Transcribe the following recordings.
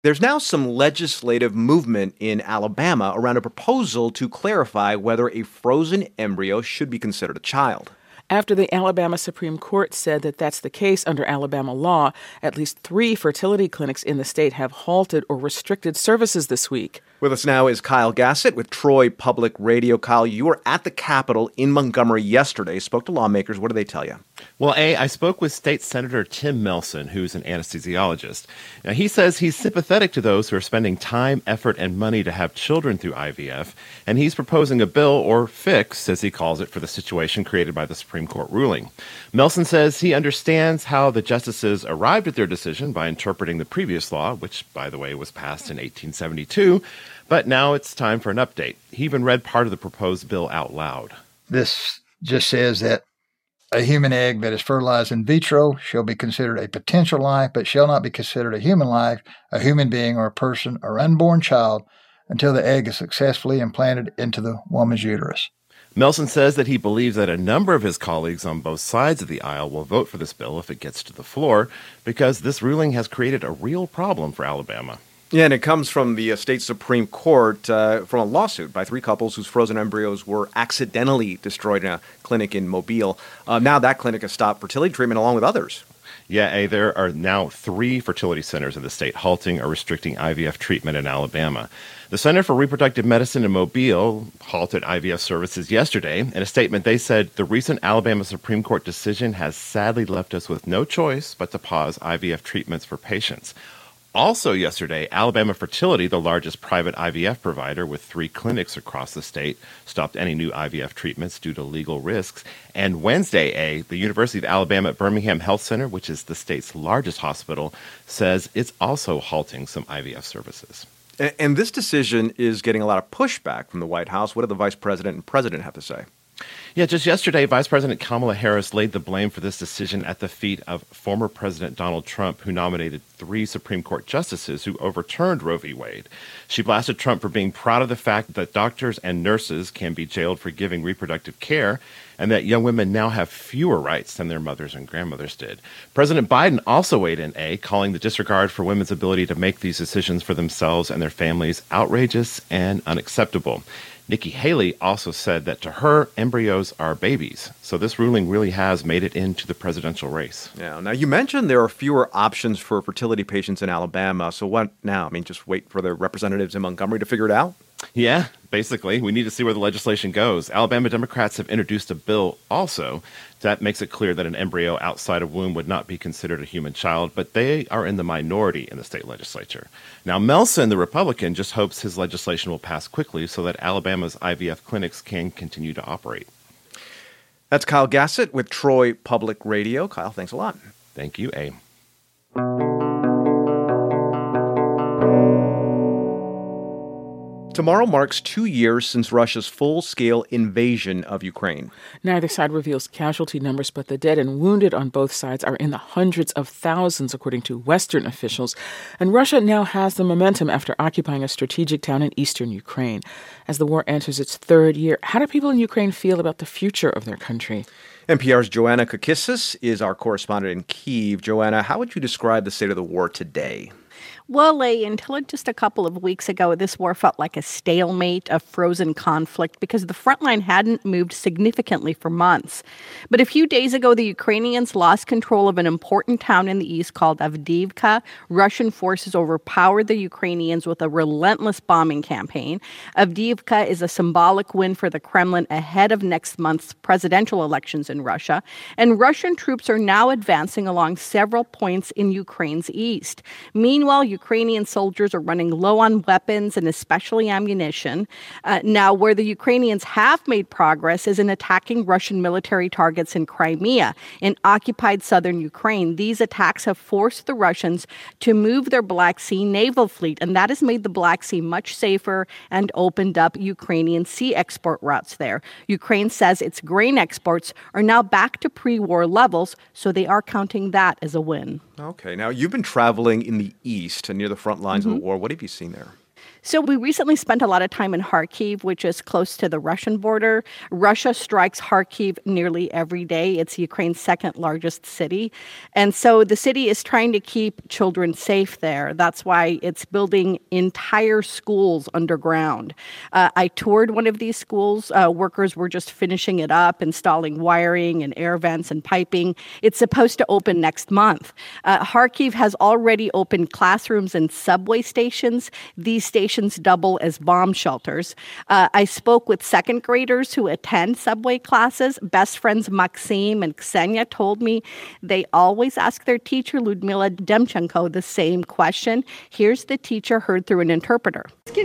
There's now some legislative movement in Alabama around a proposal to clarify whether a frozen embryo should be considered a child. After the Alabama Supreme Court said that that's the case under Alabama law, at least 3 fertility clinics in the state have halted or restricted services this week. With us now is Kyle Gassett with Troy Public Radio. Kyle, you were at the Capitol in Montgomery yesterday, spoke to lawmakers. What did they tell you? Well, I spoke with State Senator Tim Melson, who's an anesthesiologist. Now, he says he's sympathetic to those who are spending time, effort, and money to have children through IVF, and he's proposing a bill or fix, as he calls it, for the situation created by the Supreme Court ruling. Melson says he understands how the justices arrived at their decision by interpreting the previous law, which, by the way, was passed in 1872, but now it's time for an update. He even read part of the proposed bill out loud. This just says that a human egg that is fertilized in vitro shall be considered a potential life, but shall not be considered a human life, a human being, or a person, or unborn child until the egg is successfully implanted into the woman's uterus. Melson says that he believes that a number of his colleagues on both sides of the aisle will vote for this bill if it gets to the floor, because this ruling has created a real problem for Alabama. Yeah, and it comes from the state Supreme Court from a lawsuit by 3 couples whose frozen embryos were accidentally destroyed in a clinic in Mobile. Now that clinic has stopped fertility treatment along with others. Yeah, there are now 3 fertility centers in the state halting or restricting IVF treatment in Alabama. The Center for Reproductive Medicine in Mobile halted IVF services yesterday. In a statement, they said the recent Alabama Supreme Court decision has sadly left us with no choice but to pause IVF treatments for patients. Also yesterday, Alabama Fertility, the largest private IVF provider with 3 clinics across the state, stopped any new IVF treatments due to legal risks. And Wednesday, the University of Alabama at Birmingham Health Center, which is the state's largest hospital, says it's also halting some IVF services. And this decision is getting a lot of pushback from the White House. What do the vice president and president have to say? Yeah, just yesterday, Vice President Kamala Harris laid the blame for this decision at the feet of former President Donald Trump, who nominated 3 Supreme Court justices who overturned Roe v. Wade. She blasted Trump for being proud of the fact that doctors and nurses can be jailed for giving reproductive care, and that young women now have fewer rights than their mothers and grandmothers did. President Biden also weighed in, calling the disregard for women's ability to make these decisions for themselves and their families outrageous and unacceptable. Nikki Haley also said that to her, embryos are babies. So this ruling really has made it into the presidential race. Yeah. Now, you mentioned there are fewer options for fertility patients in Alabama. So what now? I mean, just wait for the representatives in Montgomery to figure it out? Yeah, basically. We need to see where the legislation goes. Alabama Democrats have introduced a bill also that makes it clear that an embryo outside of womb would not be considered a human child, but they are in the minority in the state legislature. Now, Melson, the Republican, just hopes his legislation will pass quickly so that Alabama's IVF clinics can continue to operate. That's Kyle Gassett with Troy Public Radio. Kyle, thanks a lot. Thank you, Tomorrow marks 2 years since Russia's full-scale invasion of Ukraine. Neither side reveals casualty numbers, but the dead and wounded on both sides are in the hundreds of thousands, according to Western officials. And Russia now has the momentum after occupying a strategic town in eastern Ukraine. As the war enters its 3rd year, how do people in Ukraine feel about the future of their country? NPR's Joanna Kakissis is our correspondent in Kyiv. Joanna, how would you describe the state of the war today? Well, until just a couple of weeks ago, this war felt like a stalemate, a frozen conflict, because the front line hadn't moved significantly for months. But a few days ago, the Ukrainians lost control of an important town in the east called Avdiivka. Russian forces overpowered the Ukrainians with a relentless bombing campaign. Avdiivka is a symbolic win for the Kremlin ahead of next month's presidential elections in Russia. And Russian troops are now advancing along several points in Ukraine's east. Meanwhile, Ukrainian soldiers are running low on weapons and especially ammunition. Now, where the Ukrainians have made progress is in attacking Russian military targets in Crimea, in occupied southern Ukraine. These attacks have forced the Russians to move their Black Sea naval fleet, and that has made the Black Sea much safer and opened up Ukrainian sea export routes there. Ukraine says its grain exports are now back to pre-war levels, so they are counting that as a win. Okay. Now, you've been traveling in the east and near the front lines of the war. What have you seen there? So we recently spent a lot of time in Kharkiv, which is close to the Russian border. Russia strikes Kharkiv nearly every day. It's Ukraine's second largest city. And so the city is trying to keep children safe there. That's why it's building entire schools underground. I toured one of these schools. Workers were just finishing it up, installing wiring and air vents and piping. It's supposed to open next month. Kharkiv has already opened classrooms and subway stations. These stations double as bomb shelters. I spoke with second graders who attend subway classes. Best friends Maxim and Ksenia told me they always ask their teacher, Ludmila Demchenko, the same question. Here's the teacher heard through an interpreter. They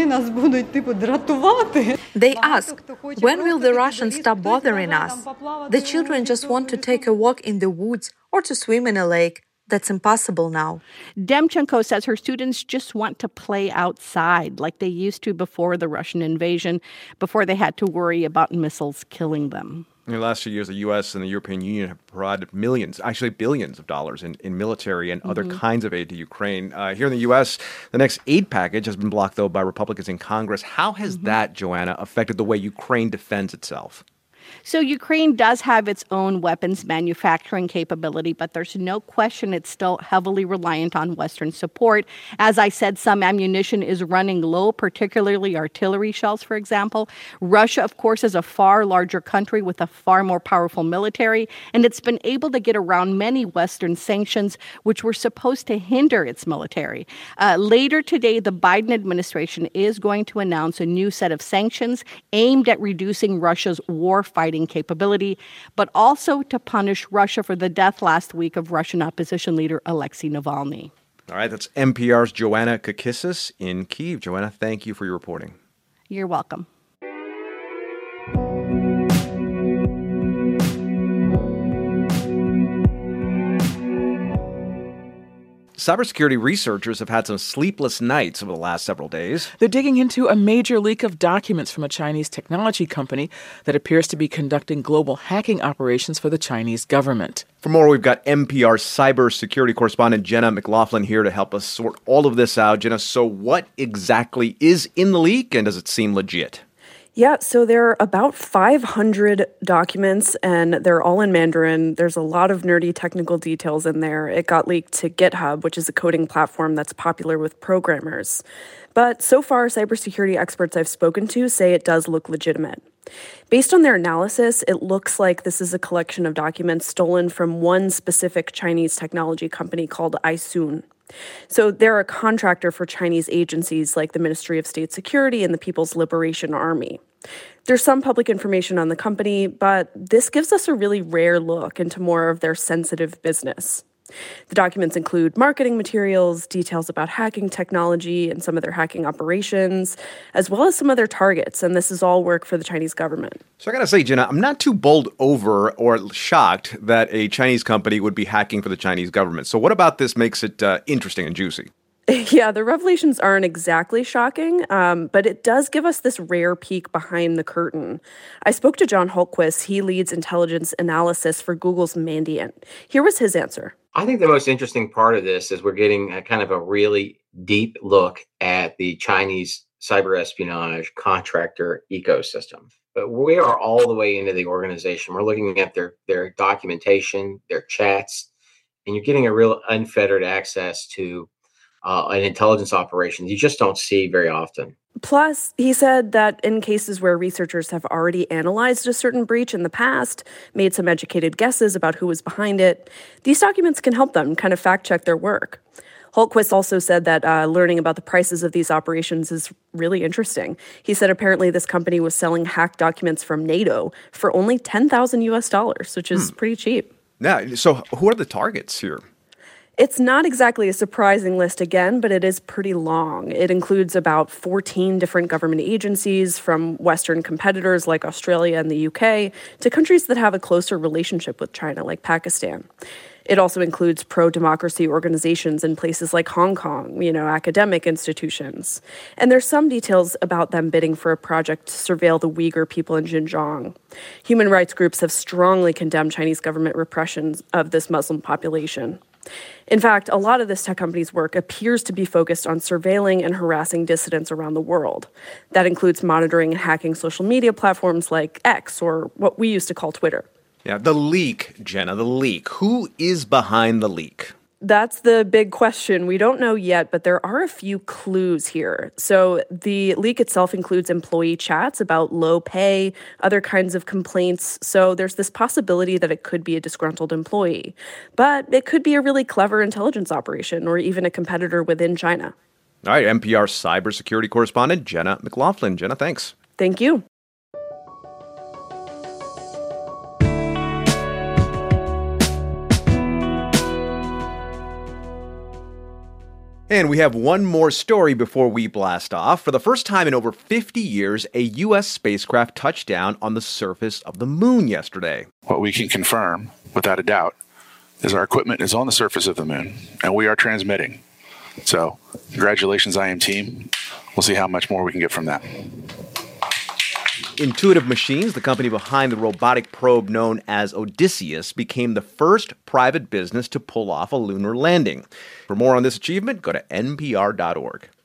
ask, when will the Russians stop bothering us? The children just want to take a walk in the woods or to swim in a lake. That's impossible now. Demchenko says her students just want to play outside like they used to before the Russian invasion, before they had to worry about missiles killing them. In the last few years, the U.S. and the European Union have provided millions, actually billions of dollars in military and other kinds of aid to Ukraine. Here in the U.S., the next aid package has been blocked, though, by Republicans in Congress. How has that, Joanna, affected the way Ukraine defends itself? So Ukraine does have its own weapons manufacturing capability, but there's no question it's still heavily reliant on Western support. As I said, some ammunition is running low, particularly artillery shells, for example. Russia, of course, is a far larger country with a far more powerful military, and it's been able to get around many Western sanctions, which were supposed to hinder its military. Later today, the Biden administration is going to announce a new set of sanctions aimed at reducing Russia's war-fighting capability, but also to punish Russia for the death last week of Russian opposition leader Alexei Navalny. All right, that's NPR's Joanna Kakissis in Kyiv. Joanna, thank you for your reporting. You're welcome. Cybersecurity researchers have had some sleepless nights over the last several days. They're digging into a major leak of documents from a Chinese technology company that appears to be conducting global hacking operations for the Chinese government. For more, we've got NPR cybersecurity correspondent Jenna McLaughlin here to help us sort all of this out. Jenna, so what exactly is in the leak, and does it seem legit? Yeah, so there are about 500 documents, and they're all in Mandarin. There's a lot of nerdy technical details in there. It got leaked to GitHub, which is a coding platform that's popular with programmers. But so far, cybersecurity experts I've spoken to say it does look legitimate. Based on their analysis, it looks like this is a collection of documents stolen from one specific Chinese technology company called Aisun. So they're a contractor for Chinese agencies like the Ministry of State Security and the People's Liberation Army. There's some public information on the company, but this gives us a really rare look into more of their sensitive business. The documents include marketing materials, details about hacking technology and some of their hacking operations, as well as some of their targets, and this is all work for the Chinese government. So I gotta say, Jenna, I'm not too bowled over or shocked that a Chinese company would be hacking for the Chinese government. So what about this makes it interesting and juicy? Yeah, the revelations aren't exactly shocking, but it does give us this rare peek behind the curtain. I spoke to John Hultquist. He leads intelligence analysis for Google's Mandiant. Here was his answer. I think the most interesting part of this is we're getting a kind of a really deep look at the Chinese cyber espionage contractor ecosystem. But we are all the way into the organization. We're looking at their documentation, their chats, and you're getting a real unfettered access to an intelligence operation you just don't see very often. Plus, he said that in cases where researchers have already analyzed a certain breach in the past, made some educated guesses about who was behind it, these documents can help them kind of fact-check their work. Hultquist also said that learning about the prices of these operations is really interesting. He said apparently this company was selling hacked documents from NATO for only $10,000 which is pretty cheap. Yeah, so who are the targets here? It's not exactly a surprising list again, but it is pretty long. It includes about 14 different government agencies, from Western competitors like Australia and the UK to countries that have a closer relationship with China, like Pakistan. It also includes pro-democracy organizations in places like Hong Kong, academic institutions. And there's some details about them bidding for a project to surveil the Uyghur people in Xinjiang. Human rights groups have strongly condemned Chinese government repression of this Muslim population. In fact, a lot of this tech company's work appears to be focused on surveilling and harassing dissidents around the world. That includes monitoring and hacking social media platforms like X, or what we used to call Twitter. Yeah, the leak, Jenna, the leak. Who is behind the leak? That's the big question. We don't know yet, but there are a few clues here. So the leak itself includes employee chats about low pay, other kinds of complaints. So there's this possibility that it could be a disgruntled employee. But it could be a really clever intelligence operation or even a competitor within China. All right, NPR cybersecurity correspondent Jenna McLaughlin. Jenna, thanks. Thank you. And we have one more story before we blast off. For the first time in over 50 years, a U.S. spacecraft touched down on the surface of the moon yesterday. What we can confirm, without a doubt, is our equipment is on the surface of the moon, and we are transmitting. So, congratulations, IM team. We'll see how much more we can get from that. Intuitive Machines, the company behind the robotic probe known as Odysseus, became the first private business to pull off a lunar landing. For more on this achievement, go to npr.org.